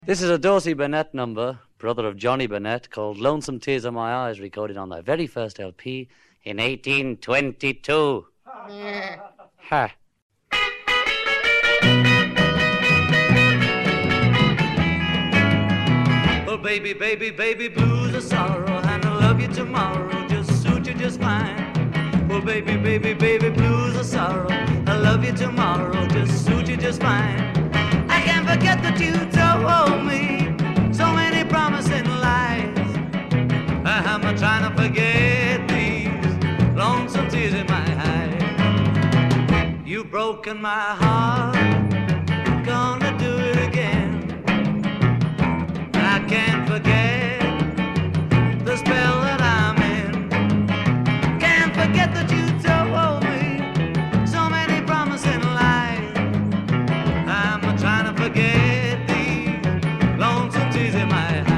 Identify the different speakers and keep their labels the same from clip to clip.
Speaker 1: This is a Dorsey Burnett number, brother of Johnny Burnett, called Lonesome Tears in My Eyes, recorded on their very first LP in 1822. Ha. Well, baby, baby, baby, blues are sorrow, and I love you tomorrow, just suit you just fine. Well, baby, baby, baby, blues are sorrow, I love you tomorrow, just suit you just fine. I can't forget that you told me so many promising lies. I'm not trying to forget these lonesome tears in my eyes. You've broken my heart, gonna do it again. I can't forget the spell that I'm in. Can't forget that you told me so many promising lies. I'm not trying to forget these lonesome tears in my eyes.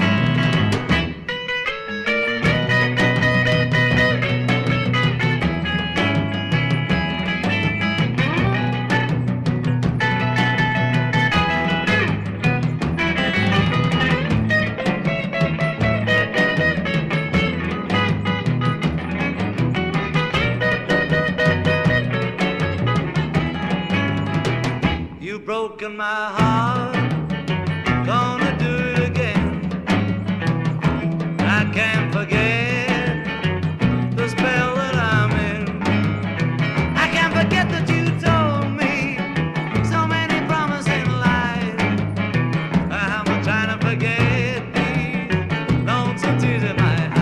Speaker 1: You've broken my heart, gonna do it again. I can't forget the spell that I'm in. I can't forget that you told me so many promising lies. I'm not trying to forget these lonesome tears in my eyes.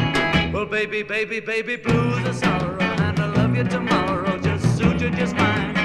Speaker 1: Well, baby, baby, baby, blues are sorrow, and I love you tomorrow, just suit you just fine.